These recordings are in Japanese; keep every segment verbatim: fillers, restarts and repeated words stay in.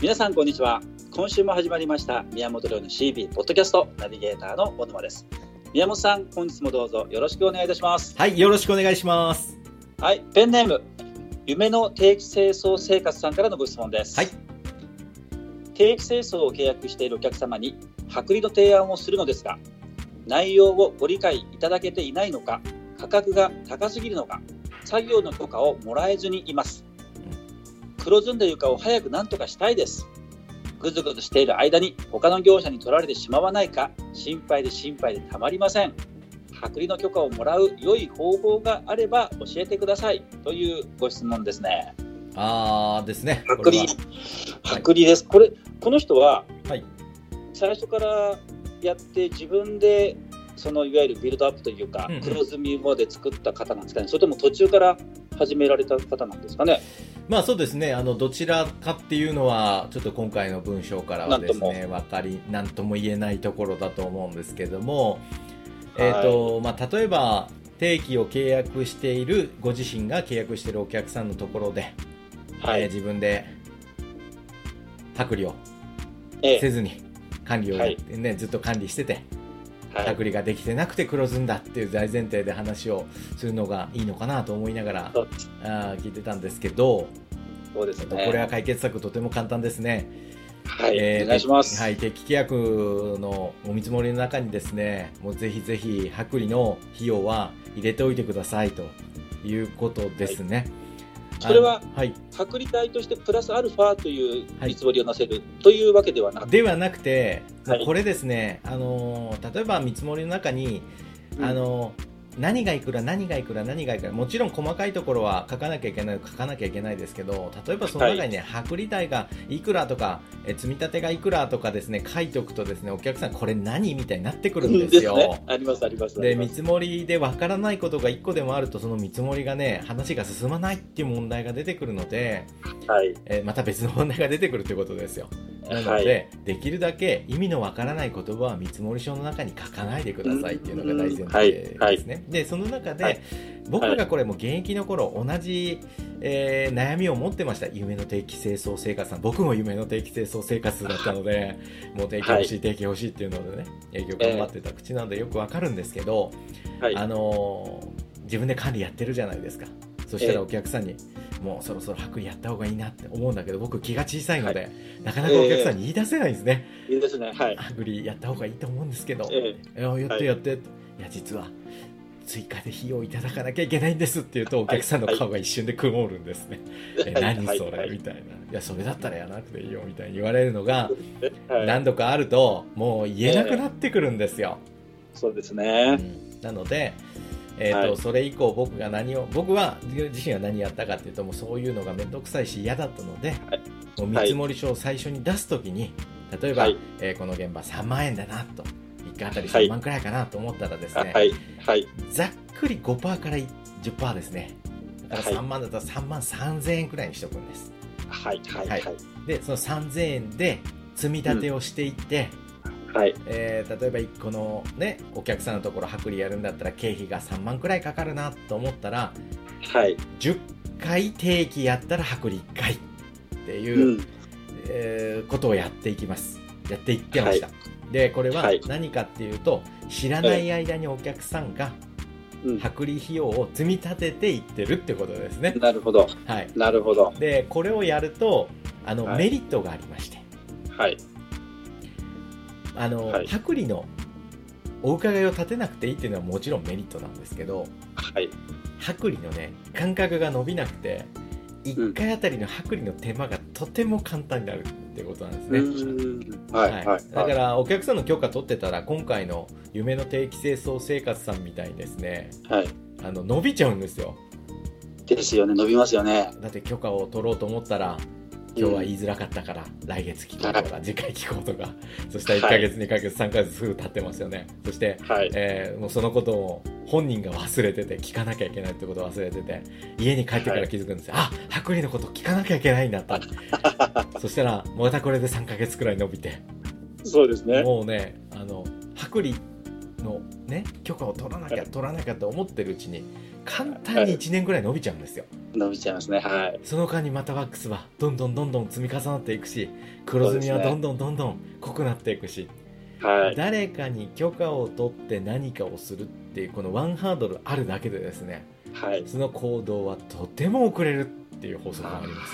皆さんこんにちは。今週も始まりました宮本亮の シービー ポッドキャストナビゲーターの小沼です。宮本さん、本日もどうぞよろしくお願いいたします。 はい、よろしくお願いします。 はい、ペンネーム夢の定期清掃生活さんからのご質問です。 はい、 定期清掃を契約しているお客様に薄利の提案をするのですが、内容をご理解いただけていないのか、価格が高すぎるのか、作業の許可をもらえずにいます。黒ずんだ床を早く何とかしたいです。ぐずぐずしている間に他の業者に取られてしまわないか心配で心配でたまりません。薄利の許可をもらう良い方法があれば教えてくださいというご質問ですね。 あーですね。 薄利、薄利です。これ、この人は最初からやって自分でそのいわゆるビルドアップというか、うんうん、黒ずみまで作った方なんですかね。それとも途中から始められた方なんですかね。 まあそうですね、あのどちらかっていうのはちょっと今回の文章からはですね分かり何とも言えないところだと思うんですけども、えーとまあ、例えば定期を契約しているご自身が契約しているお客さんのところで、はいえー、自分で薄利をせずに管理をやって、ねはい、ずっと管理してて薄利ができてなくて黒ずんだっていう大前提で話をするのがいいのかなと思いながらあ聞いてたんですけど、 そうですね、 これは解決策とても簡単ですね。 はい、えー、お願いします。 はい、定期契約のお見積もりの中にですね、もうぜひぜひ薄利の費用は入れておいてくださいということですね。はいそれは、はい、薄利代としてプラスアルファという見積もりをなせるというわけではなくて、 ではなくて、はい、これですね、あの例えば見積もりの中に、うん、あの何がいくら何がいくら何がいくらもちろん細かいところは書かなきゃいけない書かなきゃいけないですけど、例えばその中にね、はい、薄利代がいくらとかえ積み立てがいくらとかですね書いておくとですね、お客さんこれ何みたいになってくるんですよ。 ですね、ありますあります。 で見積もりでわからないことがいっこでもあると、その見積もりがね話が進まないっていう問題が出てくるので、はいえまた別の問題が出てくるということですよ。なので、はい、できるだけ意味のわからない言葉は見積もり書の中に書かないでくださいっていうのが大前提ですね。はいはい、でその中で、はい、僕がこれも現役の頃同じ、えー、悩みを持ってました。夢の定期清掃生活さん、僕も夢の定期清掃生活だったのでもう定期欲しい、はい、定期欲しいっていうのでね営業頑張ってた口なのでよくわかるんですけど、はい、あのー、自分で管理やってるじゃないですか。そしたらお客さんに、えー、もうそろそろ薄利やった方がいいなって思うんだけど、僕気が小さいので、はい、なかなかお客さんに言い出せないんですね。 えー、いいですね、はい、 薄利やった方がいいと思うんですけど、 えー、やってやって、はい、いや実は追加で費用いただかなきゃいけないんですって言うと、お客さんの顔が一瞬で曇るんですね。はい、え何それ、はい、みたいな。いやそれだったらやらなくていいよみたいに言われるのが何度かあると、もう言えなくなってくるんですよ。 えー、そうですね、 うん、なのでえーとはい、それ以降僕が何を僕は自身は何やったかっていうと、もうそういうのが面倒くさいし嫌だったので、はい、もう見積もり書を最初に出すときに、例えば、はいえー、この現場さんまんえんだなと、いっかいあたりさんまんくらいかなと思ったらですね、 はいはい、 ざっくり ごパーセント から じゅっパーセント ですね。だからさんまんだったらさんまんさんぜんえんくらいにしておくんです。 はいはいはい、 でそのさんぜんえんで積み立てをしていって、うんはいえー、例えばいっこの、ね、お客さんのところ薄利やるんだったら経費がさんまんくらいかかるなと思ったら、はい、じゅっかい定期やったら薄利いっかいっていう、うんえー、ことをやっていきますやっていってました、はい、でこれは何かっていうと、知らない間にお客さんが薄利費用を積み立てていってるってことですね。 なるほど、はい、なるほど。 でこれをやるとあの、はい、メリットがありまして、はいあのはい、薄利のお伺いを立てなくていいっていうのはもちろんメリットなんですけど、はい、薄利のね間隔が伸びなくていっかいあたりの薄利の手間がとても簡単になるってことなんですね。うんはいはいはい、だからお客さんの許可取ってたら、今回の夢の定期清掃生活さんみたいにですね、はい、あの伸びちゃうんですよ。 ですよね、伸びますよね。 だって許可を取ろうと思ったら、今日は言いづらかったから来月聞こうとか、うん、次回聞こうとか、そしたらいっかげつ、はい、にかげつさんかげつすぐ経ってますよね。そして、はいえー、もうそのことを本人が忘れてて、聞かなきゃいけないってことを忘れてて、家に帰ってから気づくんですよ、はい、あ薄利のこと聞かなきゃいけないんだったそしたらまたこれでさんかげつくらい伸びて、 そうですね、 もうねあの薄利の、ね、許可を取らなきゃ取らなきゃと思ってるうちに簡単にいちねんぐらい伸びちゃうんですよ。 伸びちゃいますね。はい。 その間にまたワックスはどんどんどんどん積み重なっていくし、黒ずみはどんどんどんどん濃くなっていくし、はい、誰かに許可を取って何かをするっていうこのワンハードルあるだけでですね、はい、その行動はとても遅れるっていう法則があります。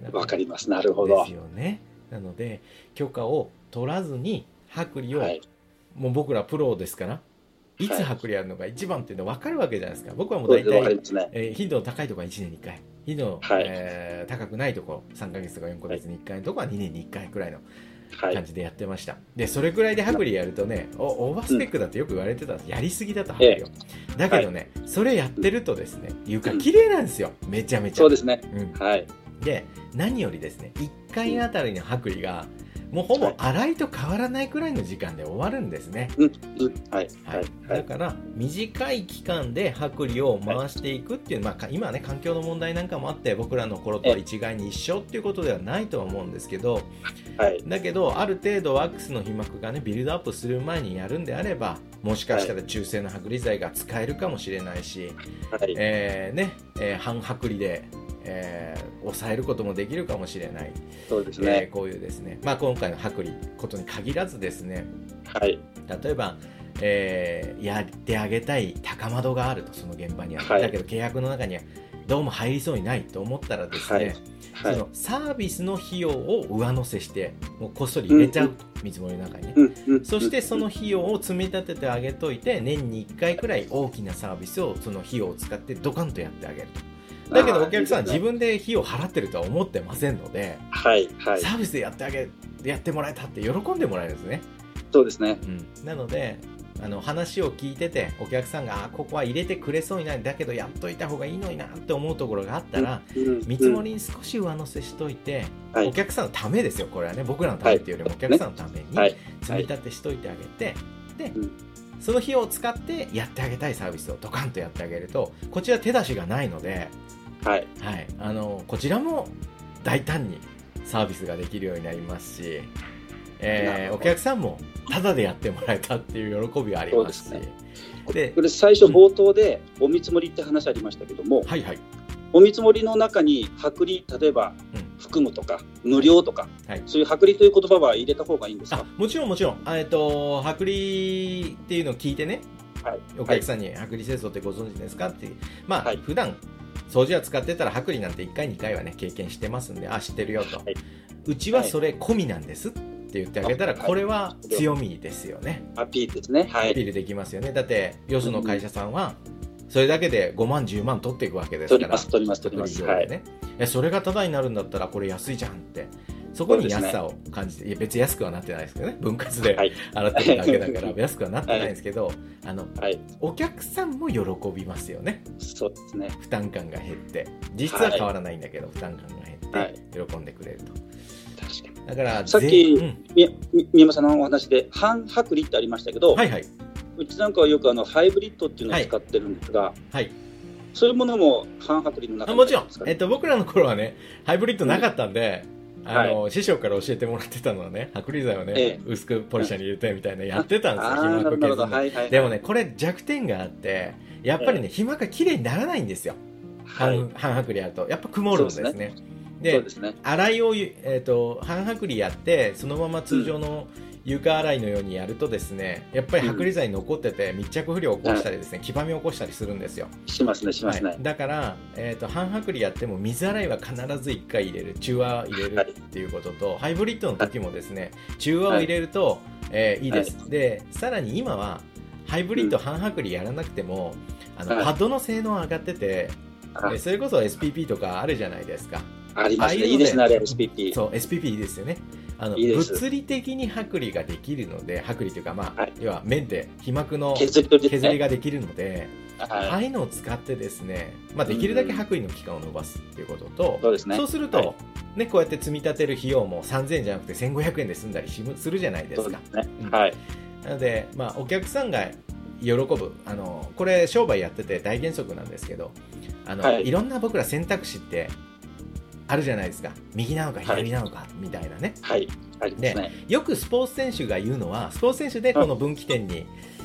わかります。なるほど。 ですよね。なので許可を取らずに剥離を、はい、もう僕らプロですからいつ剥離やるのが一番っていうの分かるわけじゃないですか。僕はもう大体、ねえー、頻度の高いところはいちねんにいっかい、頻度の、はいえー、高くないところさんかげつとかよんかげつにいっかいのところはにねんにいっかいくらいの感じでやってました、はい、でそれぐらいで剥離やるとね、オーバースペックだってよく言われてたんです、うん、やりすぎだと剥離を、えー、だけどね、はい、それやってるとですね床綺麗なんですよ、めちゃめちゃ。 そうですね、 うんはい、で何よりですねいっかいあたりの剥離がもうほぼ洗いと変わらないくらいの時間で終わるんですね、 うんうんはいはいはい、だから短い期間で剥離を回していくっていう、まあ、今はね環境の問題なんかもあって僕らの頃とは一概に一緒っていうことではないとは思うんですけど、はい、だけどある程度ワックスの皮膜がねビルドアップする前にやるんであればもしかしたら中性の剥離剤が使えるかもしれないし、はいえーねえー、半剥離でえー、抑えることもできるかもしれない。 そうですね、 えー、こういうですね、まあ、今回の剥離ことに限らずですね、 はい、 例えば、えー、やってあげたい高窓があるとその現場には、はい、だけど契約の中にはどうも入りそうにないと思ったらですね、はいはい、そのサービスの費用を上乗せしてもうこっそり入れちゃうと、うん、見積もりの中にね、うん、そしてその費用を積み立ててあげといて年にいっかいくらい大きなサービスをその費用を使ってドカンとやってあげると。だけどお客さん自分で費用払ってるとは思ってませんので、 はいはい、 サービスでやってあげやってもらえたって喜んでもらえるんですね。 そうですね、 うん、なのであの話を聞いててお客さんがあここは入れてくれそうにないだけどやっといた方がいいのになって思うところがあったら、うん、見積もりに少し上乗せしといて、うん、お客さんのためですよこれはね僕らのためっていうよりもお客さんのために積み立てしといてあげて、で、うんその費用を使ってやってあげたいサービスをドカンとやってあげるとこちら手出しがないので、はいはい、あのこちらも大胆にサービスができるようになりますし、えー、お客さんもタダでやってもらえたっていう喜びがありますし、 そうですね、でこれ最初冒頭でお見積もりって話ありましたけども、 うんはいはい、 お見積もりの中に剥離例えば、うん含むとか無料とか、はい、そういう剥離という言葉は入れた方がいいんですか？ あもちろんもちろん、えっと、剥離っていうのを聞いてね、はい、お客さんに剥離清掃ってご存知ですかってまあ、はい、普段掃除は使ってたら剥離なんていっかいにかいはね経験してますんであ知ってるよと、はい、うちはそれ込みなんですって言ってあげたら、はい、これは強みですよね。 アピールですね、はい、 アピールできますよね。だってよその会社さんは、うん、それだけでごまんじゅうまん取っていくわけですから、 取ります取ります取ります、 ねはい、それがタダになるんだったらこれ安いじゃんってそこに安さを感じて、ね、いや別に安くはなってないですけどね分割で洗ってるだけだから安くはなってないんですけど、はい、あのはい、お客さんも喜びますよね。 そうですね、 負担感が減って実は変わらないんだけど、はい、負担感が減って喜んでくれると、確かに。だからさっき、うん、宮山さんのお話で半剥離ってありましたけど、はいはい、うちなんかはよくあのハイブリッドっていうのを使ってるんですが、はいはいそういうものも半剥離の中に、ね、 もちろん、えっと、僕らの頃はねハイブリッドなかったんで、うん、あの、はい、師匠から教えてもらってたのはね剥離剤をね、ええ、薄くポリシャに入れてみたいなやってたんですよ、皮膜削る、はいはい、でもねこれ弱点があってやっぱりね、ええ、皮膜がきれいにならないんですよ、はい、半剥離やるとやっぱ曇るんですね。でそうですね、洗いを、えーと、半剥離やってそのまま通常の床洗いのようにやるとですねやっぱり剥離剤残ってて密着不良を起こしたりですね、うん、黄ばみを起こしたりするんですよ。 しますねしますね、はい、 だから、えーと、半剥離やっても水洗いは必ずいっかい入れる中和入れるっていうことと、はい、ハイブリッドの時もですね中和を入れると、はいえー、いいです、はい、でさらに今はハイブリッド半剥離やらなくても、うん、あのパッドの性能上がってて、はい、それこそ エスピーピー とかあるじゃないですか。 ありますね。いいですね、あれ エスピーピー。 そう、エスピーピー いいですよね。あのいい物理的に剥離ができるので、剥離というか、まあ、はい、要は面で皮膜の削りができるので、ああいうのを使ってですね、まあ、できるだけ剥離の期間を伸ばすっていうことと、そうですね、そうすると、はいね、こうやって積み立てる費用もさんぜんえんじゃなくてせんごひゃくえんで済んだりするじゃないですか。そうですね、うん、はい。なので、まあ、お客さんが喜ぶ、あのこれ商売やってて大原則なんですけど、あの、はい、いろんな僕ら選択肢ってあるじゃないですか。右なのか左なのか、はい、みたいなね。はい。ありますね。で、よくスポーツ選手が言うのは、スポーツ選手でこの分岐点に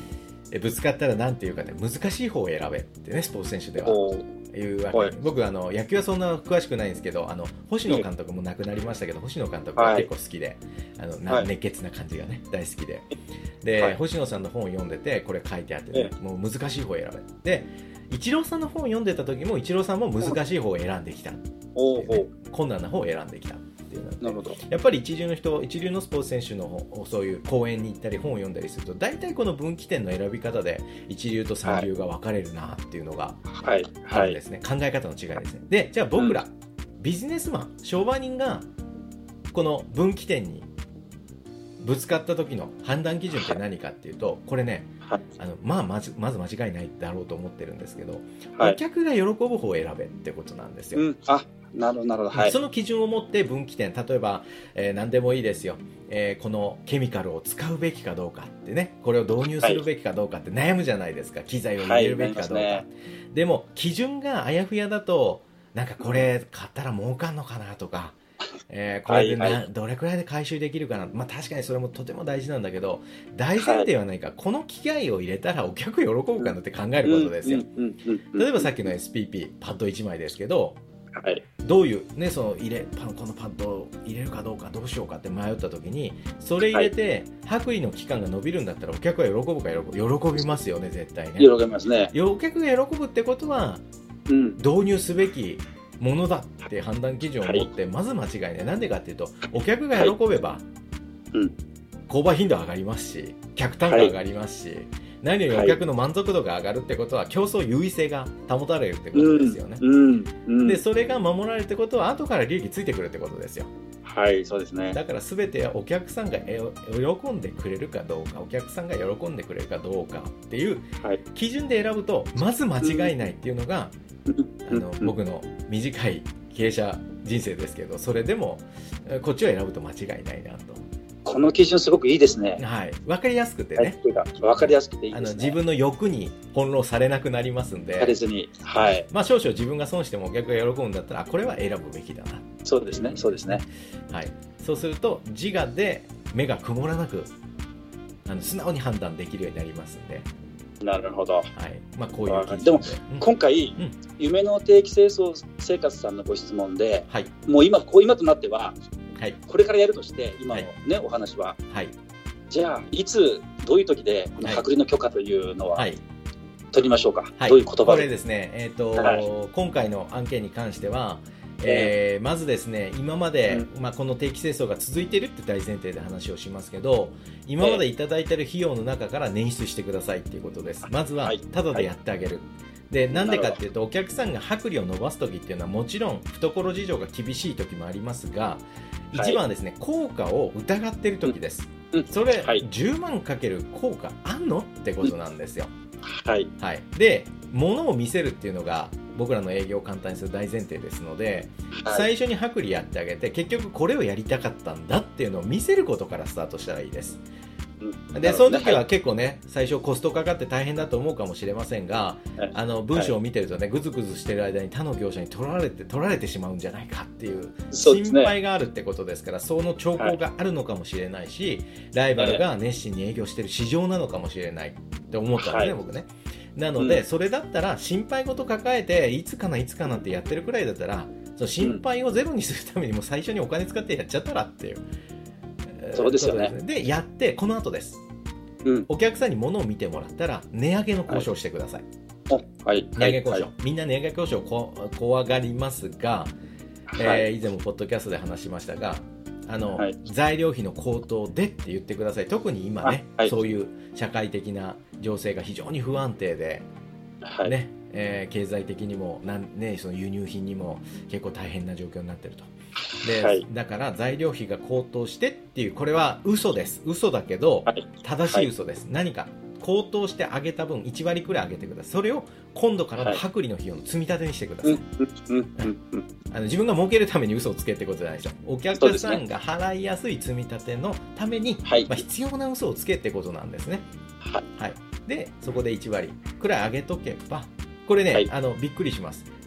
ぶつかったらなんていうかね、難しい方を選べってね、スポーツ選手では言うわけ。僕あの野球はそんな詳しくないんですけど、あの星野監督も亡くなりましたけど、星野監督が結構好きで、はい、あのな熱血な感じがね大好きで、で、はい、星野さんの本を読んでてこれ書いてあってね、もう難しい方を選べで、イチローさんの本を読んでた時もイチローさんも難しい方を選んできたっていうね、困難な方を選んできた。なるほど。やっぱり一流の人、一流のスポーツ選手のそういう講演に行ったり本を読んだりすると、大体この分岐点の選び方で一流と三流が分かれるなっていうのがあるんですね、はいはい、考え方の違いですね。で、じゃあ僕ら、うん、ビジネスマン、商売人がこの分岐点にぶつかった時の判断基準って何かっていうと、これね、はい、あのまあ、まずまず間違いないだろうと思ってるんですけど、はい、お客が喜ぶ方を選べってことなんですよ、うん、 あ、なるほどなるほど、はい、 その基準を持って分岐点、例えば、えー、何でもいいですよ、えー、このケミカルを使うべきかどうかってね、これを導入するべきかどうかって悩むじゃないですか、機材を入れるべきかどうか、はいね、でも基準があやふやだと、なんかこれ買ったら儲かんのかなとか、えー、これでな、はいはい、どれくらいで回収できるかな、まあ、確かにそれもとても大事なんだけど、大前提は何か、はい、この機械を入れたらお客喜ぶかなって考えることですよ。例えばさっきの エスピーピー パッドいちまいですけど、はい、どういう、ね、その入れパこのパッドを入れるかどうかどうしようかって迷った時に、それ入れて、はい、薄利の期間が伸びるんだったらお客は喜ぶか喜ぶ喜びますよね、絶対ね。 喜びますね。 お客が喜ぶってことは、うん、導入すべきものだって判断基準を持って、はい、まず間違いない。なんでかっていうと、お客が喜べば、はいうん、購買頻度上がりますし、客単価上がりますし、はい、何よりお客の満足度が上がるってことは、競争優位性が保たれるってことですよね、うんうんうん、でそれが守られるってことは後から利益ついてくるってことですよ。 はい、そうですね。 だから全てはお客さんが喜んでくれるかどうか、お客さんが喜んでくれるかどうかっていう基準で選ぶと、まず間違いないっていうのが、うん、あの僕の短い経営者人生ですけど、それでもこっちを選ぶと間違いないなと。 この基準すごくいいですね。 はい、分かりやすくてね、 分かりやすくていいですね。 あの自分の欲に翻弄されなくなりますんで、 されずに、はい、 まあ少々自分が損してもお客が喜ぶんだったら、これは選ぶべきだな。 そうですね、そうですね。 はい、そうすると自我で目が曇らなく、あの素直に判断できるようになりますんで。 なるほど。はい、 まあこういう基準で。 でも、うん、今回、うん、夢の定期清掃生活さんのご質問で、はい、もう今こう今となっては。はい、これからやるとして今の、ねはい、お話は、はい、じゃあいつどういう時でこの隔離の許可というのは、はい、取りましょうか、はい、どういう言葉で。 これですね、えーとはい、今回の案件に関しては、えー、まずですね、今まで、うんまあ、この定期清掃が続いているって大前提で話をしますけど、今までいただいている費用の中から捻出してくださいっていうことです。まずはタダでやってあげる、はいでなんでかっていうと、お客さんが薄利を伸ばすときっていうのはもちろん懐事情が厳しいときもありますが、一番はですね、効果を疑っているときです、うん、それ、はい、じゅうまんかける効果あんのってことなんですよ、はい、はい、で物を見せるっていうのが僕らの営業を簡単にする大前提ですので、はい、最初に薄利やってあげて、結局これをやりたかったんだっていうのを見せることからスタートしたらいいです。でその時は結構ね、最初コストかかって大変だと思うかもしれませんが、はい、あの文章を見てるとね、ぐずぐずしてる間に他の業者に取られて取られてしまうんじゃないかっていう心配があるってことですから、その兆候があるのかもしれないし、ライバルが熱心に営業してる市場なのかもしれないって思ったんですね、はい、僕ね。なので、うん、それだったら心配事抱えていつかないつかなってやってるくらいだったら、その心配をゼロにするためにも最初にお金使ってやっちゃったらっていう、 そうですよね。 でやってこの後です、うん、お客さんに物を見てもらったら値上げの交渉をしてください、はいはい、値上げ交渉、はい、みんな値上げ交渉をこ怖がりますが、はい、えー、以前もポッドキャストで話しましたが、あの、はい、材料費の高騰でって言ってください。特に今ね、はい、そういう社会的な情勢が非常に不安定で、はい、ねえー、経済的にもなん、ね、その輸入品にも結構大変な状況になっていると。で、はい、だから材料費が高騰してっていう、これは嘘です。嘘だけど、はい、正しい嘘です、はい、何か高騰して上げた分いちわりくらい上げてください。それを今度からの薄利の費用の積み立てにしてください、はい、あの自分が儲けるために嘘をつけってことじゃないですよ。お客さんが払いやすい積み立てのために、はい、まあ、必要な嘘をつけってことなんですね、はいはい、でそこでいちわりくらい上げとけば、これね、はい、あのびっくりします。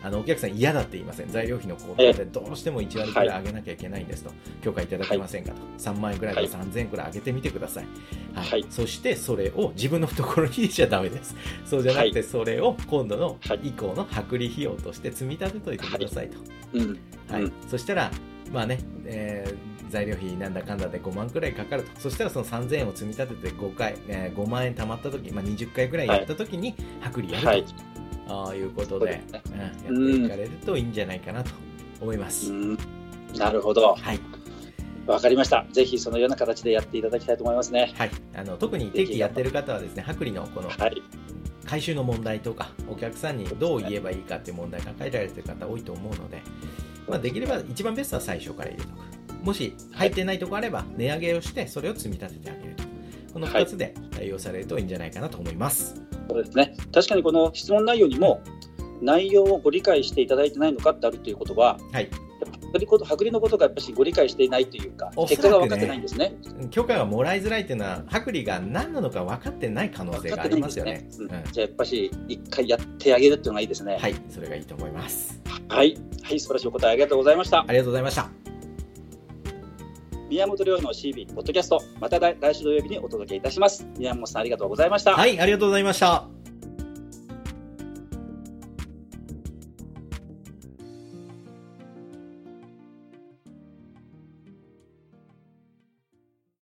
あのお客さん嫌だって言いません。材料費の高騰でどうしてもいち割くらい上げなきゃいけないんですと、許可いただけませんかと、さんまんえんくらいからさんぜんえんくらい上げてみてください。はいはい、そしてそれを自分の懐に入れちゃダメです。そうじゃなくて、それを今度の以降の薄利費用として積み立てといてくださいと。はいうんはいうん、そしたらまあね、えー、材料費なんだかんだでごまんくらいかかると。そしたらそのさんぜんえんを積み立ててごかい、えー、ごまんえん貯まった時、まあ、にじゅっかいくらいやった時に薄利やると、はい、あいうことで、ねうん、やっていかれるといいんじゃないかなと思います。 うんなるほど。 はい。 わかりました。ぜひそのような形でやっていただきたいと思いますね。 はい。あの特に定期やってる方はですね、薄利のこの、はい、回収の問題とか、お客さんにどう言えばいいかっていう問題を抱えられている方多いと思うので、まあ、できれば一番ベストは最初から入れておく。もし入ってないところあれば値上げをしてそれを積み立ててあげると。このふたつで対応されるといいんじゃないかなと思います。 そうですね。確かにこの質問内容にも内容をご理解していただいてないのかってあるということは、はい、薄利のことがやっぱりご理解していないというか、ね、結果が分かってないんですね。 許可がもらいづらいというのは薄利が何なのか分かってない可能性がありますよね。 うん、じゃあやっぱり一回やってあげるっていうのがいいですね。 はい、それがいいと思います。 はい、はい、素晴らしいお答えありがとうございました。 ありがとうございました。 宮本亮の シービー ポッドキャスト、また来週土曜日にお届けいたします。宮本さんありがとうございました。 はい、ありがとうございました。